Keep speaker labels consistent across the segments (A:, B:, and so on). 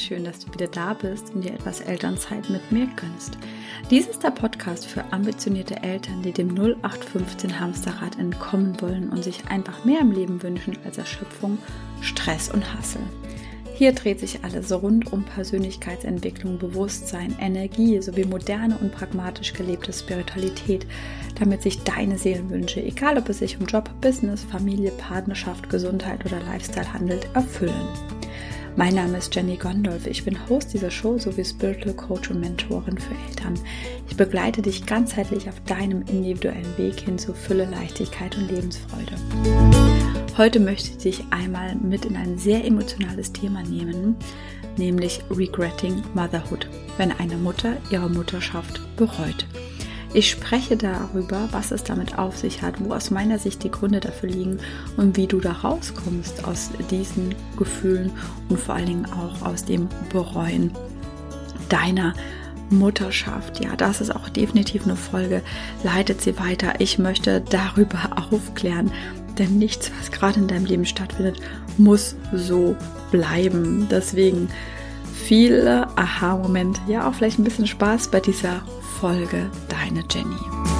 A: schön, dass du wieder da bist und dir etwas Elternzeit mit mir gönnst. Dies ist der Podcast für ambitionierte Eltern, die dem 0815 Hamsterrad entkommen wollen und sich einfach mehr im Leben wünschen als Erschöpfung, Stress und Hassel. Hier dreht sich alles rund um Persönlichkeitsentwicklung, Bewusstsein, Energie sowie moderne und pragmatisch gelebte Spiritualität, damit sich deine Seelenwünsche, egal ob es sich um Job, Business, Familie, Partnerschaft, Gesundheit oder Lifestyle handelt, erfüllen. Mein Name ist Jenny Gondolf, ich bin Host dieser Show sowie Spiritual Coach und Mentorin für Eltern. Ich begleite dich ganzheitlich auf deinem individuellen Weg hin zu Fülle, Leichtigkeit und Lebensfreude. Heute möchte ich dich einmal mit in ein sehr emotionales Thema nehmen, nämlich Regretting Motherhood, wenn eine Mutter ihre Mutterschaft bereut. Ich spreche darüber, was es damit auf sich hat, wo aus meiner Sicht die Gründe dafür liegen und wie du da rauskommst aus diesen Gefühlen und vor allen Dingen auch aus dem Bereuen deiner Mutterschaft. Ja, das ist auch definitiv eine Folge, leitet sie weiter. Ich möchte darüber aufklären, denn nichts, was gerade in deinem Leben stattfindet, muss so bleiben. Deswegen viele Aha-Momente, ja auch vielleicht ein bisschen Spaß bei dieser Folge, deine Jenny.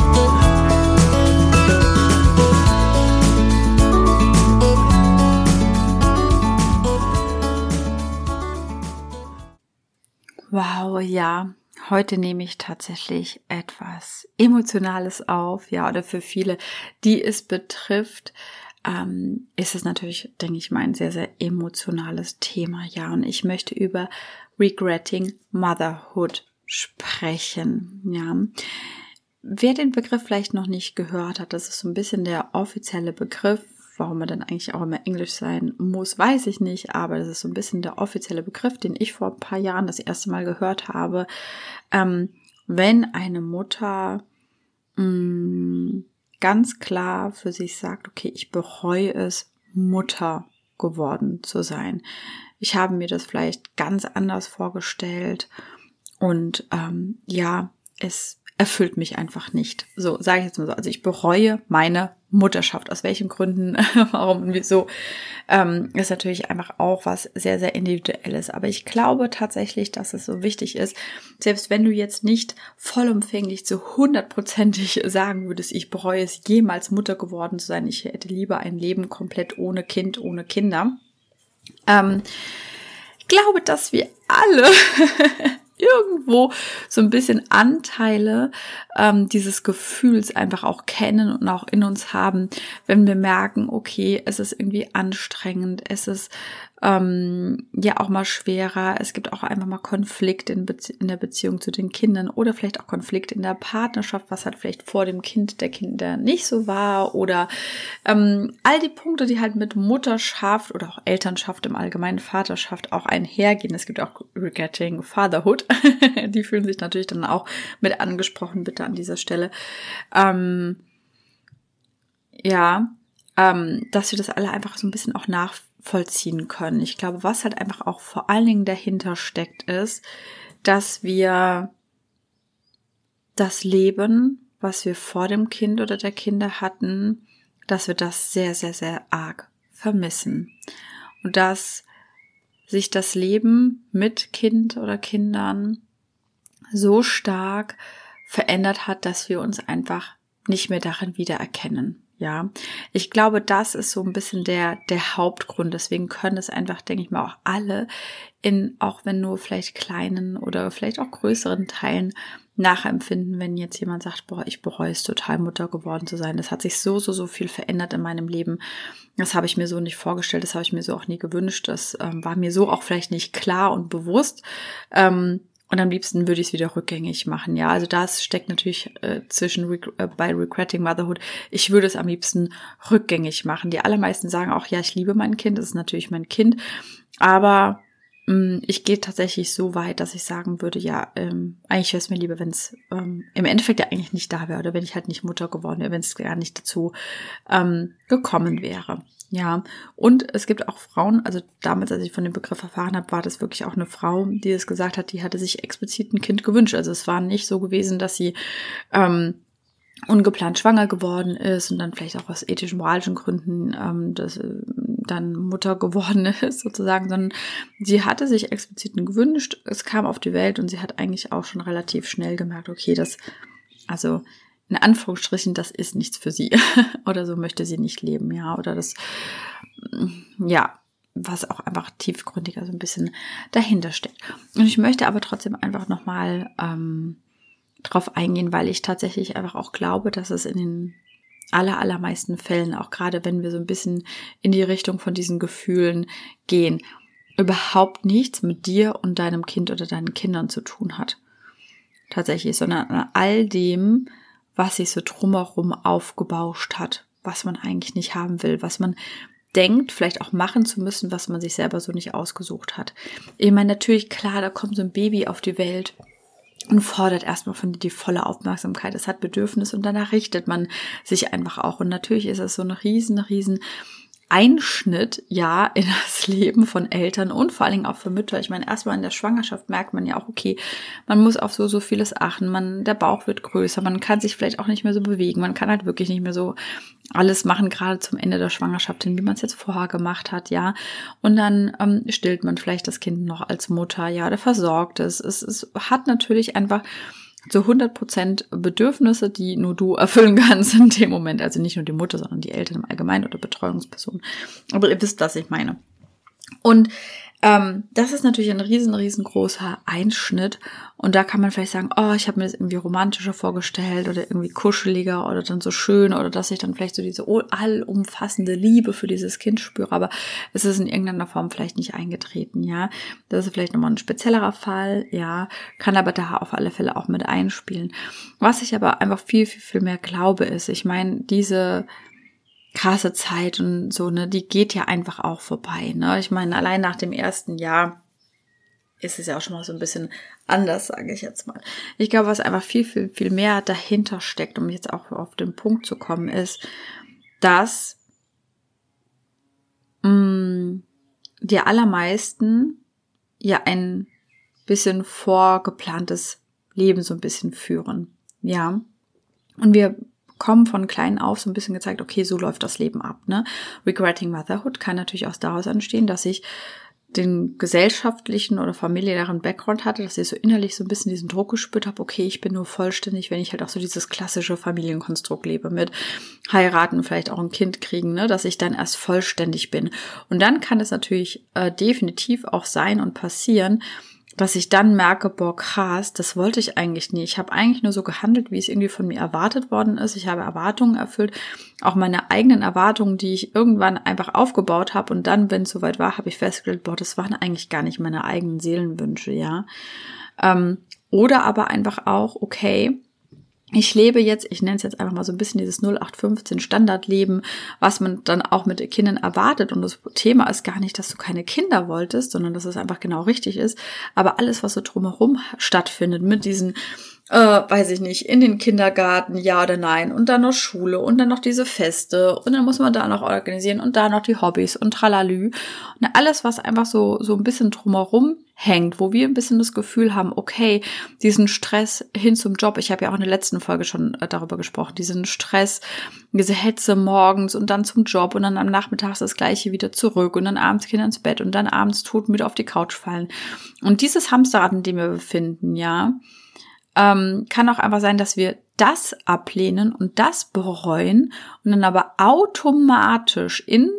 A: Wow, ja. Heute nehme ich tatsächlich etwas Emotionales auf, ja, oder für viele, die es betrifft, ist es natürlich, denke ich mal, ein sehr, sehr emotionales Thema, ja, und ich möchte über Regretting Motherhood sprechen, ja. Wer den Begriff vielleicht noch nicht gehört hat, das ist so ein bisschen der offizielle Begriff. Warum er dann eigentlich auch immer Englisch sein muss, weiß ich nicht, aber das ist so ein bisschen der offizielle Begriff, den ich vor ein paar Jahren das erste Mal gehört habe. Wenn eine Mutter ganz klar für sich sagt, okay, ich bereue es, Mutter geworden zu sein. Ich habe mir das vielleicht ganz anders vorgestellt und es erfüllt mich einfach nicht. So, sage ich jetzt mal so. Also ich bereue meine Mutterschaft. Aus welchen Gründen, warum und wieso, ist natürlich einfach auch was sehr, sehr Individuelles. Aber ich glaube tatsächlich, dass es so wichtig ist, selbst wenn du jetzt nicht vollumfänglich zu 100%ig sagen würdest, ich bereue es, jemals Mutter geworden zu sein. Ich hätte lieber ein Leben komplett ohne Kind, ohne Kinder. Ich glaube, dass wir alle irgendwo so ein bisschen Anteile dieses Gefühls einfach auch kennen und auch in uns haben, wenn wir merken, okay, es ist irgendwie anstrengend, es ist auch mal schwerer, es gibt auch einfach mal Konflikt in der Beziehung zu den Kindern oder vielleicht auch Konflikt in der Partnerschaft, was halt vielleicht vor dem Kind der Kinder nicht so war oder all die Punkte, die halt mit Mutterschaft oder auch Elternschaft im Allgemeinen, Vaterschaft auch einhergehen. Es gibt auch Regretting Fatherhood, die fühlen sich natürlich dann auch mit angesprochen, bitte an dieser Stelle. Dass wir das alle einfach so ein bisschen auch nachvollziehen können. Ich glaube, was halt einfach auch vor allen Dingen dahinter steckt, ist, dass wir das Leben, was wir vor dem Kind oder der Kinder hatten, dass wir das sehr, sehr, sehr arg vermissen. Und dass sich das Leben mit Kind oder Kindern so stark verändert hat, dass wir uns einfach nicht mehr darin wiedererkennen. Ja, ich glaube, das ist so ein bisschen der Hauptgrund. Deswegen können es einfach, denke ich mal, auch alle auch wenn nur vielleicht kleinen oder vielleicht auch größeren Teilen nachempfinden, wenn jetzt jemand sagt, boah, ich bereue es total, Mutter geworden zu sein. Das hat sich so viel verändert in meinem Leben. Das habe ich mir so nicht vorgestellt, das habe ich mir so auch nie gewünscht. Das war mir so auch vielleicht nicht klar und bewusst. Und am liebsten würde ich es wieder rückgängig machen. Ja, also das steckt natürlich bei Regretting Motherhood. Ich würde es am liebsten rückgängig machen. Die allermeisten sagen auch, ja, ich liebe mein Kind, das ist natürlich mein Kind. Aber ich gehe tatsächlich so weit, dass ich sagen würde, ja, eigentlich wäre es mir lieber, wenn es im Endeffekt ja eigentlich nicht da wäre oder wenn ich halt nicht Mutter geworden wäre, wenn es gar nicht dazu gekommen wäre. Ja, und es gibt auch Frauen, also damals, als ich von dem Begriff erfahren habe, war das wirklich auch eine Frau, die es gesagt hat, die hatte sich explizit ein Kind gewünscht. Also es war nicht so gewesen, dass sie ungeplant schwanger geworden ist und dann vielleicht auch aus ethischen, moralischen Gründen dann Mutter geworden ist sozusagen, sondern sie hatte sich explizit gewünscht, es kam auf die Welt und sie hat eigentlich auch schon relativ schnell gemerkt, okay, also in Anführungsstrichen, das ist nichts für sie oder so möchte sie nicht leben, ja, oder das, ja, was auch einfach tiefgründiger so ein bisschen dahinter steckt. Und ich möchte aber trotzdem einfach nochmal drauf eingehen, weil ich tatsächlich einfach auch glaube, dass es in den allermeisten Fällen, auch gerade wenn wir so ein bisschen in die Richtung von diesen Gefühlen gehen, überhaupt nichts mit dir und deinem Kind oder deinen Kindern zu tun hat. Tatsächlich, sondern an all dem, was sich so drumherum aufgebauscht hat, was man eigentlich nicht haben will, was man denkt, vielleicht auch machen zu müssen, was man sich selber so nicht ausgesucht hat. Ich meine, natürlich, klar, da kommt so ein Baby auf die Welt und fordert erstmal von dir die volle Aufmerksamkeit. Es hat Bedürfnisse und danach richtet man sich einfach auch. Und natürlich ist es so ein riesen Einschnitt, ja, in das Leben von Eltern und vor allen Dingen auch für Mütter. Ich meine, erstmal in der Schwangerschaft merkt man ja auch, okay, man muss auf so vieles achten. Der Bauch wird größer, man kann sich vielleicht auch nicht mehr so bewegen. Man kann halt wirklich nicht mehr so alles machen, gerade zum Ende der Schwangerschaft hin, wie man es jetzt vorher gemacht hat, ja. Und dann stillt man vielleicht das Kind noch als Mutter, ja, oder versorgt es. Es hat natürlich einfach zu 100% Bedürfnisse, die nur du erfüllen kannst in dem Moment. Also nicht nur die Mutter, sondern die Eltern im Allgemeinen oder Betreuungspersonen. Aber ihr wisst, was ich meine. Und das ist natürlich ein riesengroßer Einschnitt. Und da kann man vielleicht sagen, oh, ich habe mir das irgendwie romantischer vorgestellt oder irgendwie kuscheliger oder dann so schön oder dass ich dann vielleicht so diese allumfassende Liebe für dieses Kind spüre. Aber es ist in irgendeiner Form vielleicht nicht eingetreten, ja. Das ist vielleicht nochmal ein speziellerer Fall, ja. Kann aber da auf alle Fälle auch mit einspielen. Was ich aber einfach viel mehr glaube ist, ich meine, diese krasse Zeit und so, ne, die geht ja einfach auch vorbei, ne. Ich meine, allein nach dem ersten Jahr ist es ja auch schon mal so ein bisschen anders, sage ich jetzt mal. Ich glaube, was einfach viel mehr dahinter steckt, um jetzt auch auf den Punkt zu kommen, ist, dass die allermeisten ja ein bisschen vorgeplantes Leben so ein bisschen führen, ja. Und wir kommen von klein auf so ein bisschen gezeigt, okay, so läuft das Leben ab, ne? Regretting Motherhood kann natürlich auch daraus entstehen, dass ich den gesellschaftlichen oder familiären Background hatte, dass ich so innerlich so ein bisschen diesen Druck gespürt habe, okay, ich bin nur vollständig, wenn ich halt auch so dieses klassische Familienkonstrukt lebe mit heiraten, vielleicht auch ein Kind kriegen, ne, dass ich dann erst vollständig bin. Und dann kann es natürlich definitiv auch sein und passieren, dass ich dann merke, boah, krass, das wollte ich eigentlich nie. Ich habe eigentlich nur so gehandelt, wie es irgendwie von mir erwartet worden ist. Ich habe Erwartungen erfüllt, auch meine eigenen Erwartungen, die ich irgendwann einfach aufgebaut habe. Und dann, wenn es soweit war, habe ich festgestellt, boah, das waren eigentlich gar nicht meine eigenen Seelenwünsche, ja. Oder aber einfach auch, okay, ich lebe jetzt, ich nenne es jetzt einfach mal so ein bisschen dieses 0815 Standardleben, was man dann auch mit den Kindern erwartet. Und das Thema ist gar nicht, dass du keine Kinder wolltest, sondern dass es einfach genau richtig ist. Aber alles, was so drumherum stattfindet, mit diesen, weiß ich nicht, in den Kindergarten, ja oder nein, und dann noch Schule und dann noch diese Feste und dann muss man da noch organisieren und da noch die Hobbys und tralalü. Und alles, was einfach so ein bisschen drumherum hängt, wo wir ein bisschen das Gefühl haben, okay, diesen Stress hin zum Job, ich habe ja auch in der letzten Folge schon darüber gesprochen, diesen Stress, diese Hetze morgens und dann zum Job und dann am Nachmittag das Gleiche wieder zurück und dann abends Kinder ins Bett und dann abends todmüde auf die Couch fallen. Und dieses Hamsterrad, in dem wir befinden, ja, kann auch einfach sein, dass wir das ablehnen und das bereuen und dann aber automatisch in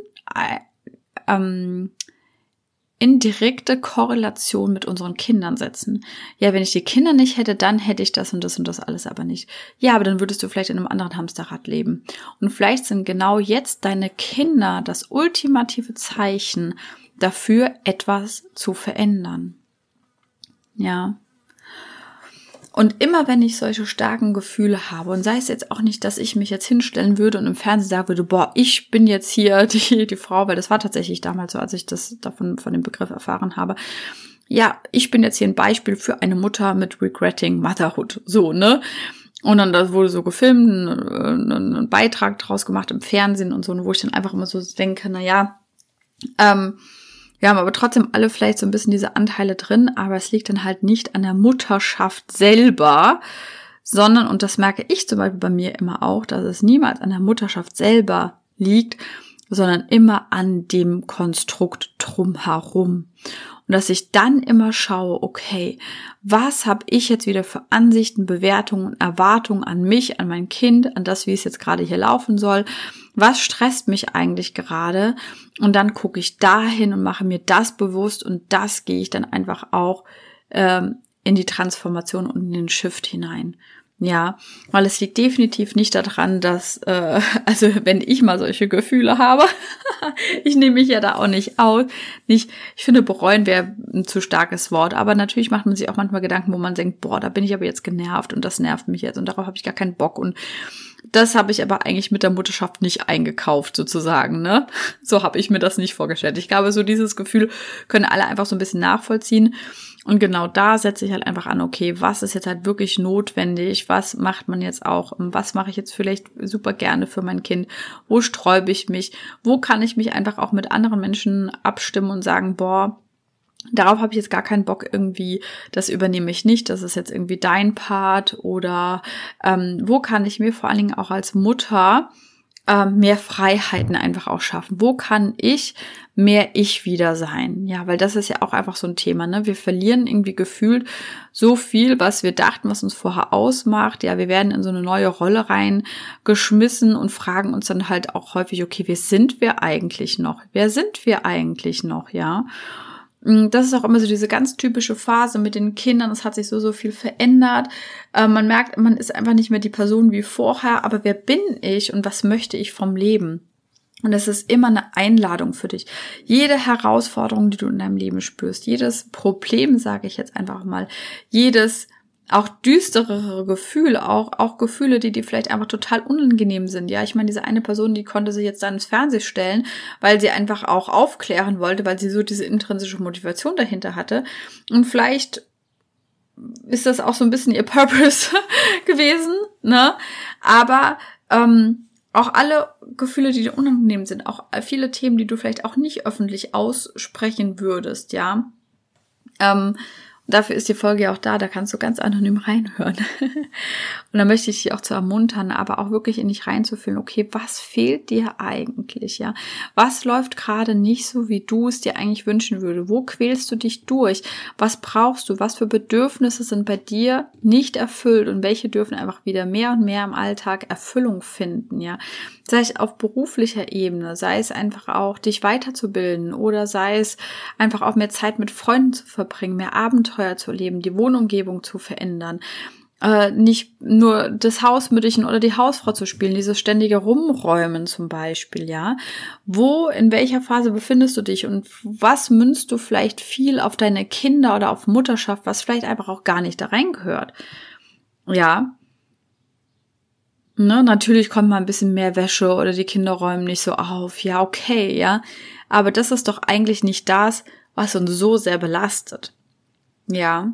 A: direkte Korrelation mit unseren Kindern setzen. Ja, wenn ich die Kinder nicht hätte, dann hätte ich das und das alles aber nicht. Ja, aber dann würdest du vielleicht in einem anderen Hamsterrad leben. Und vielleicht sind genau jetzt deine Kinder das ultimative Zeichen dafür, etwas zu verändern. Ja. Und immer wenn ich solche starken Gefühle habe, und sei es jetzt auch nicht, dass ich mich jetzt hinstellen würde und im Fernsehen sagen würde, boah, ich bin jetzt hier die Frau, weil das war tatsächlich damals so, als ich das von dem Begriff erfahren habe. Ja, ich bin jetzt hier ein Beispiel für eine Mutter mit Regretting Motherhood. So, ne? Und dann das wurde so gefilmt, ein Beitrag draus gemacht im Fernsehen und so, wo ich dann einfach immer so denke, wir haben aber trotzdem alle vielleicht so ein bisschen diese Anteile drin, aber es liegt dann halt nicht an der Mutterschaft selber, sondern, und das merke ich zum Beispiel bei mir immer auch, dass es niemals an der Mutterschaft selber liegt, sondern immer an dem Konstrukt drumherum. Und dass ich dann immer schaue, okay, was habe ich jetzt wieder für Ansichten, Bewertungen, Erwartungen an mich, an mein Kind, an das, wie es jetzt gerade hier laufen soll. Was stresst mich eigentlich gerade? Und dann gucke ich dahin und mache mir das bewusst und das gehe ich dann einfach auch in die Transformation und in den Shift hinein. Ja, weil es liegt definitiv nicht daran, dass, also wenn ich mal solche Gefühle habe, ich nehme mich ja da auch nicht aus. Ich finde, bereuen wäre ein zu starkes Wort, aber natürlich macht man sich auch manchmal Gedanken, wo man denkt, boah, da bin ich aber jetzt genervt und das nervt mich jetzt und darauf habe ich gar keinen Bock und das habe ich aber eigentlich mit der Mutterschaft nicht eingekauft sozusagen, ne? So habe ich mir das nicht vorgestellt. Ich glaube, so dieses Gefühl können alle einfach so ein bisschen nachvollziehen. Und genau da setze ich halt einfach an, okay, was ist jetzt halt wirklich notwendig? Was macht man jetzt auch? Was mache ich jetzt vielleicht super gerne für mein Kind? Wo sträube ich mich? Wo kann ich mich einfach auch mit anderen Menschen abstimmen und sagen, boah, darauf habe ich jetzt gar keinen Bock irgendwie, das übernehme ich nicht, das ist jetzt irgendwie dein Part oder wo kann ich mir vor allen Dingen auch als Mutter mehr Freiheiten einfach auch schaffen? Wo kann ich mehr ich wieder sein? Ja, weil das ist ja auch einfach so ein Thema, ne? Wir verlieren irgendwie gefühlt so viel, was wir dachten, was uns vorher ausmacht. Ja, wir werden in so eine neue Rolle reingeschmissen und fragen uns dann halt auch häufig, okay, wer sind wir eigentlich noch? Wer sind wir eigentlich noch? Ja. Das ist auch immer so diese ganz typische Phase mit den Kindern. Es hat sich so viel verändert. Man merkt, man ist einfach nicht mehr die Person wie vorher. Aber wer bin ich und was möchte ich vom Leben? Und es ist immer eine Einladung für dich. Jede Herausforderung, die du in deinem Leben spürst, jedes Problem, sage ich jetzt einfach mal, jedes auch düsterere Gefühl, auch Gefühle, die dir vielleicht einfach total unangenehm sind. Ja, ich meine, diese eine Person, die konnte sich jetzt dann ins Fernsehen stellen, weil sie einfach auch aufklären wollte, weil sie so diese intrinsische Motivation dahinter hatte. Und vielleicht ist das auch so ein bisschen ihr Purpose gewesen, ne? Aber auch alle Gefühle, die dir unangenehm sind, auch viele Themen, die du vielleicht auch nicht öffentlich aussprechen würdest, ja. Dafür ist die Folge ja auch da kannst du ganz anonym reinhören. Und da möchte ich dich auch zu ermuntern, aber auch wirklich in dich reinzufühlen, okay, was fehlt dir eigentlich, ja? Was läuft gerade nicht so, wie du es dir eigentlich wünschen würdest? Wo quälst du dich durch? Was brauchst du? Was für Bedürfnisse sind bei dir nicht erfüllt und welche dürfen einfach wieder mehr und mehr im Alltag Erfüllung finden, ja? Sei es auf beruflicher Ebene, sei es einfach auch, dich weiterzubilden oder sei es einfach auch mehr Zeit mit Freunden zu verbringen, mehr Abenteuer zu leben, die Wohnumgebung zu verändern, nicht nur das Hausmütterchen oder die Hausfrau zu spielen, dieses ständige Rumräumen zum Beispiel, ja. In welcher Phase befindest du dich und was münzt du vielleicht viel auf deine Kinder oder auf Mutterschaft, was vielleicht einfach auch gar nicht da reingehört, ja. Ne, natürlich kommt mal ein bisschen mehr Wäsche oder die Kinder räumen nicht so auf. Ja, okay, ja. Aber das ist doch eigentlich nicht das, was uns so sehr belastet. Ja.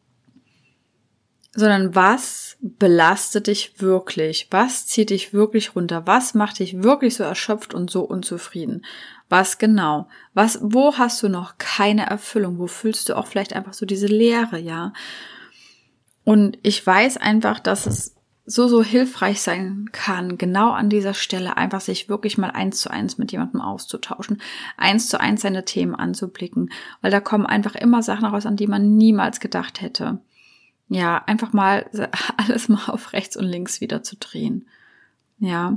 A: Sondern was belastet dich wirklich? Was zieht dich wirklich runter? Was macht dich wirklich so erschöpft und so unzufrieden? Was genau? Wo hast du noch keine Erfüllung? Wo fühlst du auch vielleicht einfach so diese Leere, ja? Und ich weiß einfach, dass es so hilfreich sein kann, genau an dieser Stelle einfach sich wirklich mal 1:1 mit jemandem auszutauschen, 1:1 seine Themen anzublicken, weil da kommen einfach immer Sachen raus, an die man niemals gedacht hätte. Ja, einfach mal alles mal auf rechts und links wieder zu drehen. Ja.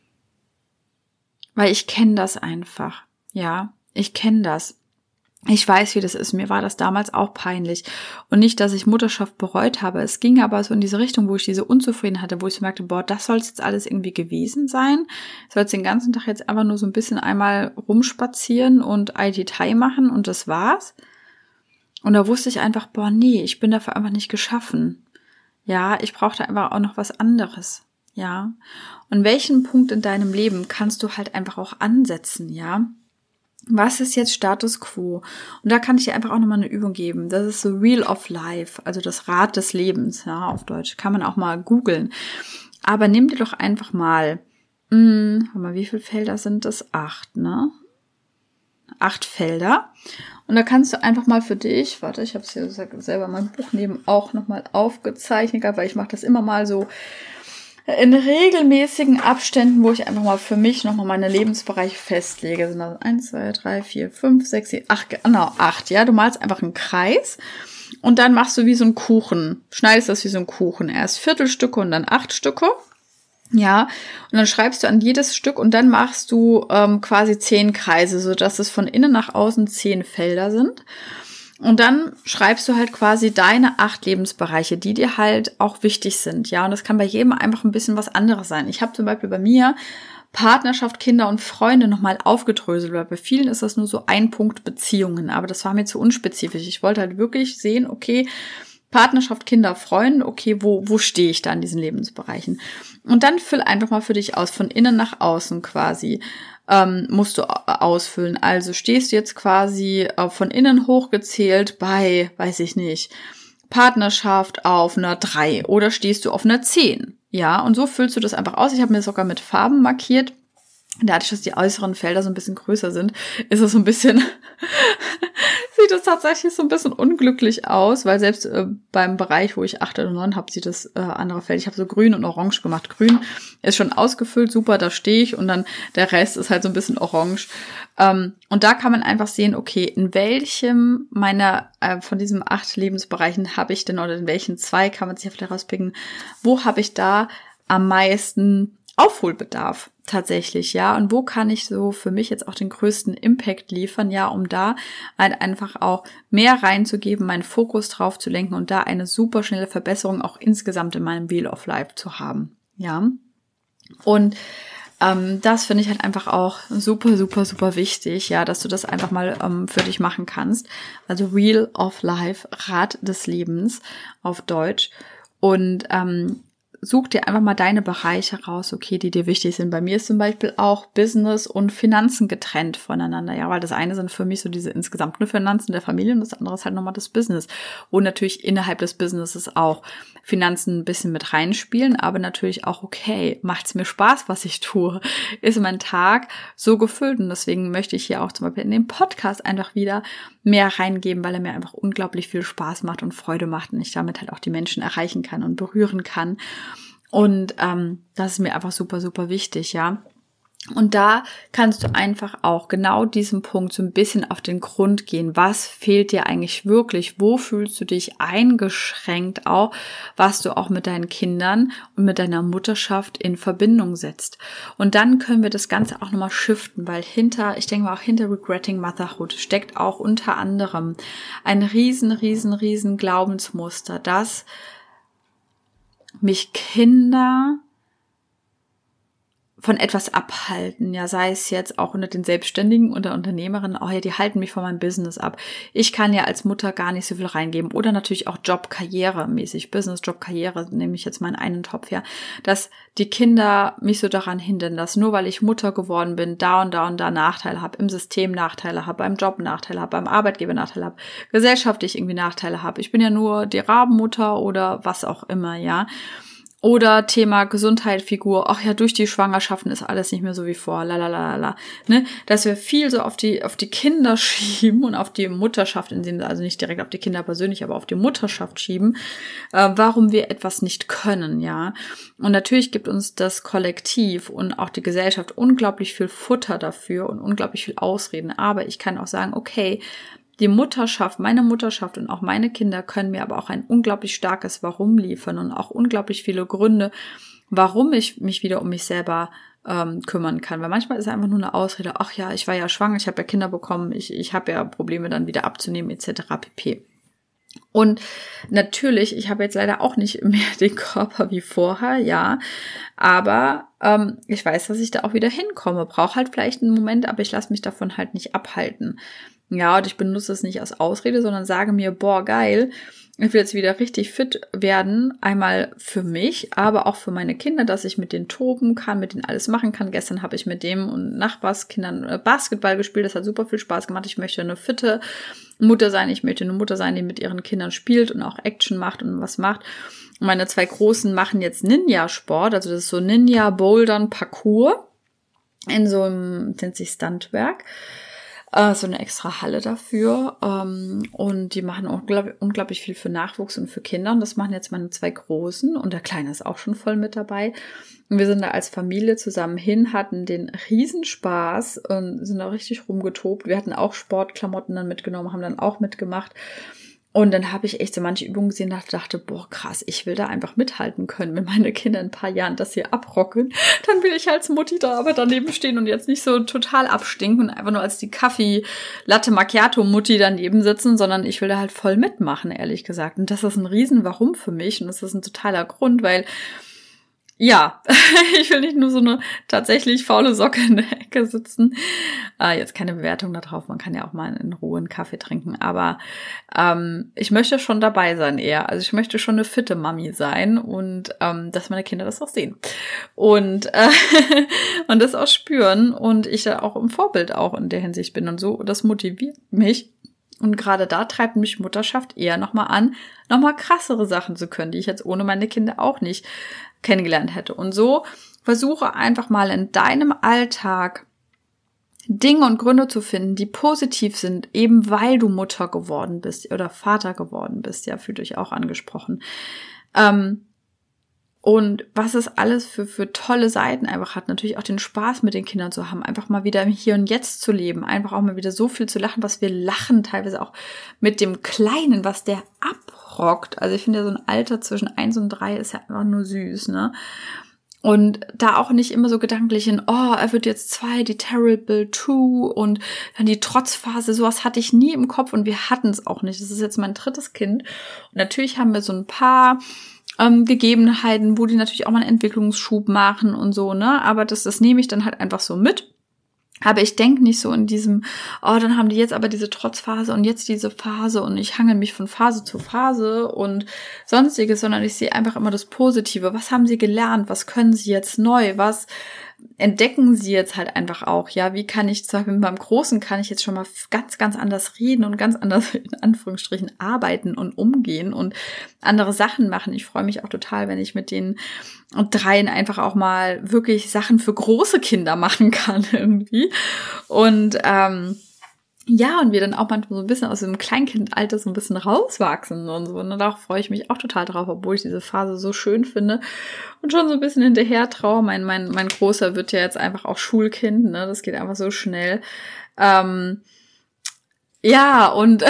A: Weil ich kenne das einfach. Ja, ich kenne das. Ich weiß, wie das ist. Mir war das damals auch peinlich. Und nicht, dass ich Mutterschaft bereut habe. Es ging aber so in diese Richtung, wo ich diese Unzufriedenheit hatte, wo ich so merkte, boah, das soll jetzt alles irgendwie gewesen sein. Ich soll jetzt den ganzen Tag jetzt einfach nur so ein bisschen einmal rumspazieren und IT machen und das war's. Und da wusste ich einfach, boah, nee, ich bin dafür einfach nicht geschaffen. Ja, ich brauchte einfach auch noch was anderes. Ja. Und welchen Punkt in deinem Leben kannst du halt einfach auch ansetzen, ja? Was ist jetzt Status Quo? Und da kann ich dir einfach auch nochmal eine Übung geben. Das ist so Wheel of Life, also das Rad des Lebens, ja, auf Deutsch. Kann man auch mal googeln. Aber nimm dir doch einfach mal, wie viele Felder sind das? 8, ne? 8 Felder. Und da kannst du einfach mal für dich, warte, ich habe es hier selber in meinem Buch neben auch nochmal aufgezeichnet, weil ich mache das immer mal so in regelmäßigen Abständen, wo ich einfach mal für mich nochmal meine Lebensbereiche festlege. Sind das 1, 2, 3, 4, 5, 6, 7, 8, genau 8, ja. Du malst einfach einen Kreis und dann machst du wie so einen Kuchen, schneidest das wie so einen Kuchen. Erst Viertelstücke und dann 8 Stücke. Ja, und dann schreibst du an jedes Stück und dann machst du quasi 10 Kreise, sodass es von innen nach außen 10 Felder sind. Und dann schreibst du halt quasi deine 8 Lebensbereiche, die dir halt auch wichtig sind. Ja, und das kann bei jedem einfach ein bisschen was anderes sein. Ich habe zum Beispiel bei mir Partnerschaft, Kinder und Freunde nochmal aufgedröselt, weil bei vielen ist das nur so ein Punkt Beziehungen, aber das war mir zu unspezifisch. Ich wollte halt wirklich sehen, okay, Partnerschaft, Kinder, Freunde, okay, wo stehe ich da in diesen Lebensbereichen? Und dann füll einfach mal für dich aus, von innen nach außen quasi. Musst du ausfüllen. Also stehst du jetzt quasi von innen hochgezählt bei, weiß ich nicht, Partnerschaft auf einer 3 oder stehst du auf einer 10. Ja, und so füllst du das einfach aus. Ich habe mir das sogar mit Farben markiert. Dadurch, dass die äußeren Felder so ein bisschen größer sind, ist es so ein bisschen, sieht es tatsächlich so ein bisschen unglücklich aus, weil selbst beim Bereich, wo ich 8 oder 9 habe, sieht das andere Feld. Ich habe so grün und orange gemacht. Grün ist schon ausgefüllt, super, da stehe ich und dann der Rest ist halt so ein bisschen orange. Und da kann man einfach sehen, okay, in welchem meiner von diesen 8 Lebensbereichen habe ich denn, oder in welchen 2 kann man sich ja vielleicht rauspicken, wo habe ich da am meisten Aufholbedarf tatsächlich, ja, und wo kann ich so für mich jetzt auch den größten Impact liefern, ja, um da halt einfach auch mehr reinzugeben, meinen Fokus drauf zu lenken und da eine super schnelle Verbesserung auch insgesamt in meinem Wheel of Life zu haben, ja, und das finde ich halt einfach auch super, super, super wichtig, ja, dass du das einfach mal für dich machen kannst, also Wheel of Life, Rad des Lebens auf Deutsch und such dir einfach mal deine Bereiche raus, okay, die dir wichtig sind. Bei mir ist zum Beispiel auch Business und Finanzen getrennt voneinander, ja, weil das eine sind für mich so diese insgesamten Finanzen der Familie und das andere ist halt nochmal das Business. Und natürlich innerhalb des Businesses auch Finanzen ein bisschen mit reinspielen, aber natürlich auch, okay, macht's mir Spaß, was ich tue? Ist mein Tag so gefüllt? Und deswegen möchte ich hier auch zum Beispiel in den Podcast einfach wieder mehr reingeben, weil er mir einfach unglaublich viel Spaß macht und Freude macht und ich damit halt auch die Menschen erreichen kann und berühren kann. Und das ist mir einfach super, super wichtig, ja. Und da kannst du einfach auch genau diesen Punkt so ein bisschen auf den Grund gehen. Was fehlt dir eigentlich wirklich? Wo fühlst du dich eingeschränkt auch, was du auch mit deinen Kindern und mit deiner Mutterschaft in Verbindung setzt? Und dann können wir das Ganze auch nochmal shiften, weil ich denke mal auch hinter Regretting Motherhood steckt auch unter anderem ein riesen Glaubensmuster, dass mich Kinder von etwas abhalten, ja, sei es jetzt auch unter den Selbstständigen, unter Unternehmerinnen, oh ja, die halten mich von meinem Business ab. Ich kann ja als Mutter gar nicht so viel reingeben oder natürlich auch Job, Karriere mäßig, Business, Job, Karriere, nehme ich jetzt mal in einen Topf her, dass die Kinder mich so daran hindern, dass nur weil ich Mutter geworden bin, da und da Nachteile habe, im System Nachteile habe, beim Job Nachteile habe, beim Arbeitgeber Nachteile habe, gesellschaftlich irgendwie Nachteile habe. Ich bin ja nur die Rabenmutter oder was auch immer, ja. Oder Thema Gesundheit, Figur, ach ja, durch die Schwangerschaften ist alles nicht mehr so wie vor, lalalala, ne, dass wir viel so auf die Kinder schieben und auf die Mutterschaft, also nicht direkt auf die Kinder persönlich, aber auf die Mutterschaft schieben, warum wir etwas nicht können, ja. Und natürlich gibt uns das Kollektiv und auch die Gesellschaft unglaublich viel Futter dafür und unglaublich viel Ausreden, aber ich kann auch sagen, okay, die Mutterschaft, meine Mutterschaft und auch meine Kinder können mir aber auch ein unglaublich starkes Warum liefern und auch unglaublich viele Gründe, warum ich mich wieder um mich selber kümmern kann. Weil manchmal ist es einfach nur eine Ausrede, ach ja, ich war ja schwanger, ich habe ja Kinder bekommen, ich habe ja Probleme dann wieder abzunehmen etc. pp. Und natürlich, ich habe jetzt leider auch nicht mehr den Körper wie vorher, ja, aber ich weiß, dass ich da auch wieder hinkomme. Brauche halt vielleicht einen Moment, aber ich lasse mich davon halt nicht abhalten. Ja, und ich benutze es nicht als Ausrede, sondern sage mir, boah, geil, ich will jetzt wieder richtig fit werden, einmal für mich, aber auch für meine Kinder, dass ich mit denen toben kann, mit denen alles machen kann. Gestern habe ich mit dem und Nachbarskindern Basketball gespielt, das hat super viel Spaß gemacht. Ich möchte eine fitte Mutter sein, ich möchte eine Mutter sein, die mit ihren Kindern spielt und auch Action macht und was macht. Und meine 2 Großen machen jetzt Ninja-Sport, also das ist so Ninja-Bouldern-Parcours in so einem, nennt sich Stuntwerk. so eine extra Halle dafür. Und die machen auch unglaublich viel für Nachwuchs und für Kinder. Und das machen jetzt meine 2 Großen. Und der Kleine ist auch schon voll mit dabei. Und wir sind da als Familie zusammen hin, hatten den Riesenspaß und sind da richtig rumgetobt. Wir hatten auch Sportklamotten dann mitgenommen, haben dann auch mitgemacht. Und dann habe ich echt so manche Übungen gesehen und dachte, boah, krass, ich will da einfach mithalten können. Wenn meine Kinder in ein paar Jahren das hier abrocken, dann will ich als Mutti da aber daneben stehen und jetzt nicht so total abstinken und einfach nur als die Kaffee-Latte-Macchiato-Mutti daneben sitzen, sondern ich will da halt voll mitmachen, ehrlich gesagt. Und das ist ein Riesen-Warum für mich und das ist ein totaler Grund, weil ja, ich will nicht nur so eine tatsächlich faule Socke in der Ecke sitzen. Jetzt keine Bewertung da drauf, man kann ja auch mal in Ruhe einen Kaffee trinken, aber ich möchte schon dabei sein eher. Also ich möchte schon eine fitte Mami sein und dass meine Kinder das auch sehen und und das auch spüren und ich da auch im Vorbild auch in der Hinsicht bin und so. Das motiviert mich. Und gerade da treibt mich Mutterschaft eher nochmal an, nochmal krassere Sachen zu können, die ich jetzt ohne meine Kinder auch nicht kennengelernt hätte. Und so versuche einfach mal in deinem Alltag Dinge und Gründe zu finden, die positiv sind, eben weil du Mutter geworden bist oder Vater geworden bist. Ja, fühlt euch auch angesprochen. Und was es alles für tolle Seiten einfach hat, natürlich auch den Spaß mit den Kindern zu haben, einfach mal wieder im Hier und Jetzt zu leben, einfach auch mal wieder so viel zu lachen, was wir lachen, teilweise auch mit dem Kleinen, was der abrockt. Also ich finde ja so ein Alter zwischen 1 und 3 ist ja einfach nur süß, ne? Und da auch nicht immer so gedanklich in, oh, er wird jetzt 2, die Terrible 2 und dann die Trotzphase, sowas hatte ich nie im Kopf und wir hatten es auch nicht. Das ist jetzt mein 3. Kind. Und natürlich haben wir so ein paar Gegebenheiten, wo die natürlich auch mal einen Entwicklungsschub machen und so, ne? Aber das nehme ich dann halt einfach so mit. Aber ich denke nicht so in diesem, oh, dann haben die jetzt aber diese Trotzphase und jetzt diese Phase und ich hangel mich von Phase zu Phase und sonstiges, sondern ich sehe einfach immer das Positive. Was haben sie gelernt? Was können sie jetzt neu? Was entdecken sie jetzt halt einfach auch? Ja, wie kann ich, zum Beispiel beim Großen kann ich jetzt schon mal ganz, ganz anders reden und ganz anders in Anführungsstrichen arbeiten und umgehen und andere Sachen machen. Ich freue mich auch total, wenn ich mit den 3 einfach auch mal wirklich Sachen für große Kinder machen kann irgendwie. Und ja, und wir dann auch manchmal so ein bisschen aus dem Kleinkindalter so ein bisschen rauswachsen und so. Und da freue ich mich auch total drauf, obwohl ich diese Phase so schön finde und schon so ein bisschen hinterher traue. Mein Großer wird ja jetzt einfach auch Schulkind, ne? Das geht einfach so schnell. Ja, und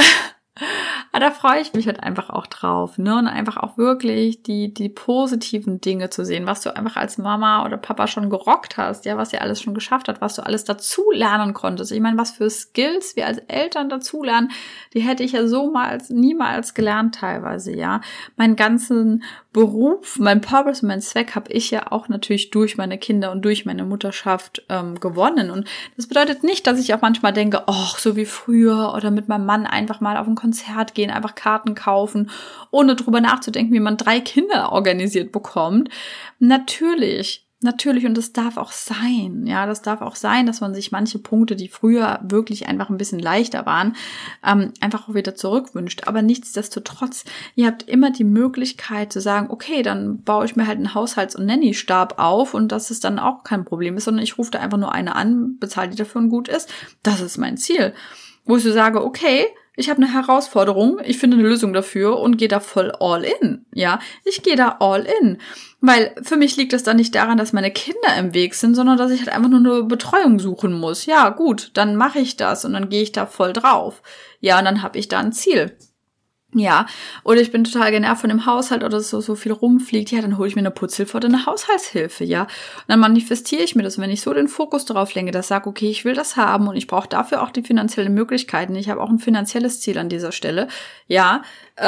A: da freue ich mich halt einfach auch drauf, ne? Und einfach auch wirklich die positiven Dinge zu sehen, was du einfach als Mama oder Papa schon gerockt hast, ja, was ihr alles schon geschafft hat, was du alles dazu lernen konntest. Ich meine, was für Skills wir als Eltern dazu lernen, die hätte ich ja so niemals gelernt teilweise, ja. Meinen ganzen Beruf, mein Purpose, mein Zweck habe ich ja auch natürlich durch meine Kinder und durch meine Mutterschaft gewonnen. Und das bedeutet nicht, dass ich auch manchmal denke, oh, so wie früher oder mit meinem Mann einfach mal auf ein Konzert gehen, einfach Karten kaufen, ohne drüber nachzudenken, wie man 3 Kinder organisiert bekommt. Natürlich, und das darf auch sein, ja, das darf auch sein, dass man sich manche Punkte, die früher wirklich einfach ein bisschen leichter waren, einfach auch wieder zurückwünscht. Aber nichtsdestotrotz, ihr habt immer die Möglichkeit zu sagen, okay, dann baue ich mir halt einen Haushalts- und Nanny-Stab auf und dass es dann auch kein Problem ist, sondern ich rufe da einfach nur eine an, bezahle die dafür und gut ist. Das ist mein Ziel. Wo ich so sage, okay, ich habe eine Herausforderung, ich finde eine Lösung dafür und gehe da voll all in, ja. Ich gehe da all in, weil für mich liegt es dann nicht daran, dass meine Kinder im Weg sind, sondern dass ich halt einfach nur eine Betreuung suchen muss. Ja, gut, dann mache ich das und dann gehe ich da voll drauf. Ja, und dann habe ich da ein Ziel. Ja, oder ich bin total genervt von dem Haushalt oder so viel rumfliegt, ja, dann hole ich mir eine Putzhilfe oder eine Haushaltshilfe, ja. Und dann manifestiere ich mir das, wenn ich so den Fokus darauf lenke, dass ich sage, okay, ich will das haben und ich brauche dafür auch die finanziellen Möglichkeiten, ich habe auch ein finanzielles Ziel an dieser Stelle, ja,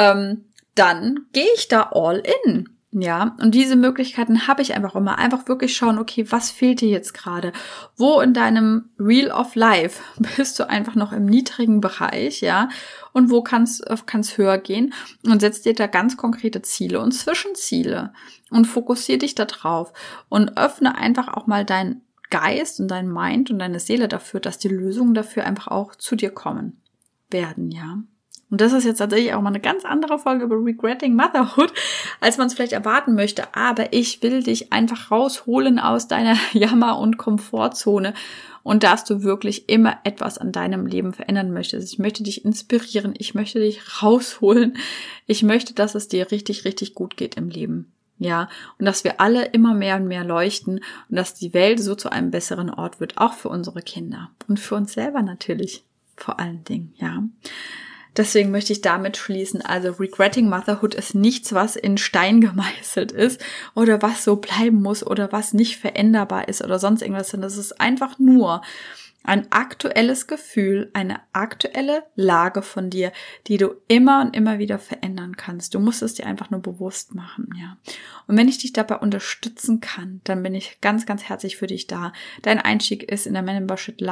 A: dann gehe ich da all in. Ja, und diese Möglichkeiten habe ich einfach immer. Einfach wirklich schauen, okay, was fehlt dir jetzt gerade? Wo in deinem Wheel of Life bist du einfach noch im niedrigen Bereich, ja? Und wo kann's höher gehen? Und setz dir da ganz konkrete Ziele und Zwischenziele und fokussier dich da drauf und öffne einfach auch mal deinen Geist und dein Mind und deine Seele dafür, dass die Lösungen dafür einfach auch zu dir kommen werden, ja? Und das ist jetzt tatsächlich auch mal eine ganz andere Folge über Regretting Motherhood, als man es vielleicht erwarten möchte. Aber ich will dich einfach rausholen aus deiner Jammer- und Komfortzone und dass du wirklich immer etwas an deinem Leben verändern möchtest. Ich möchte dich inspirieren, ich möchte dich rausholen, ich möchte, dass es dir richtig, richtig gut geht im Leben. Ja, und dass wir alle immer mehr und mehr leuchten und dass die Welt so zu einem besseren Ort wird, auch für unsere Kinder und für uns selber natürlich, vor allen Dingen, ja. Deswegen möchte ich damit schließen, also Regretting Motherhood ist nichts, was in Stein gemeißelt ist oder was so bleiben muss oder was nicht veränderbar ist oder sonst irgendwas, sondern es ist einfach nur ein aktuelles Gefühl, eine aktuelle Lage von dir, die du immer und immer wieder verändern kannst. Du musst es dir einfach nur bewusst machen, ja. Und wenn ich dich dabei unterstützen kann, dann bin ich ganz, ganz herzlich für dich da. Dein Einstieg ist in der Membership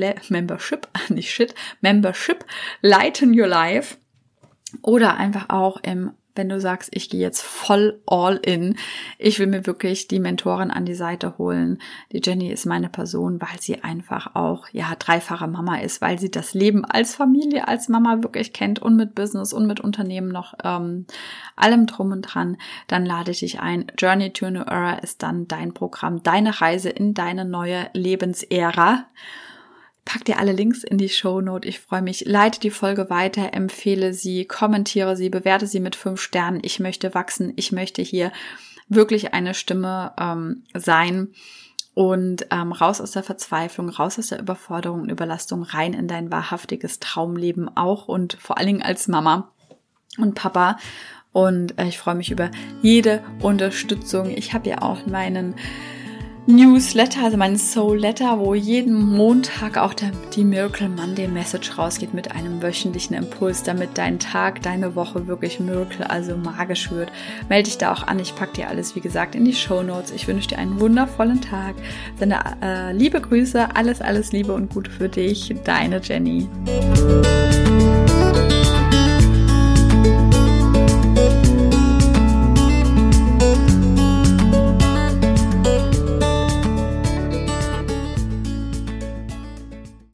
A: Lighten Your Life oder einfach auch wenn du sagst, ich gehe jetzt voll all in, ich will mir wirklich die Mentorin an die Seite holen. Die Jenny ist meine Person, weil sie einfach auch, ja, dreifache Mama ist, weil sie das Leben als Familie, als Mama wirklich kennt und mit Business und mit Unternehmen noch allem drum und dran. Dann lade ich dich ein. Journey to a New Era ist dann dein Programm, deine Reise in deine neue Lebensära. Pack dir alle Links in die Shownote. Ich freue mich. Leite die Folge weiter, empfehle sie, kommentiere sie, bewerte sie mit 5 Sternen. Ich möchte wachsen. Ich möchte hier wirklich eine Stimme sein und raus aus der Verzweiflung, raus aus der Überforderung und Überlastung, rein in dein wahrhaftiges Traumleben auch und vor allen Dingen als Mama und Papa. Und ich freue mich über jede Unterstützung. Ich habe ja auch meinen Newsletter, also mein Soul Letter, wo jeden Montag auch die Miracle Monday Message rausgeht mit einem wöchentlichen Impuls, damit dein Tag, deine Woche wirklich Miracle, also magisch wird. Melde dich da auch an. Ich packe dir alles, wie gesagt, in die Shownotes. Ich wünsche dir einen wundervollen Tag. Sende liebe Grüße, alles Liebe und Gute für dich. Deine Jenny.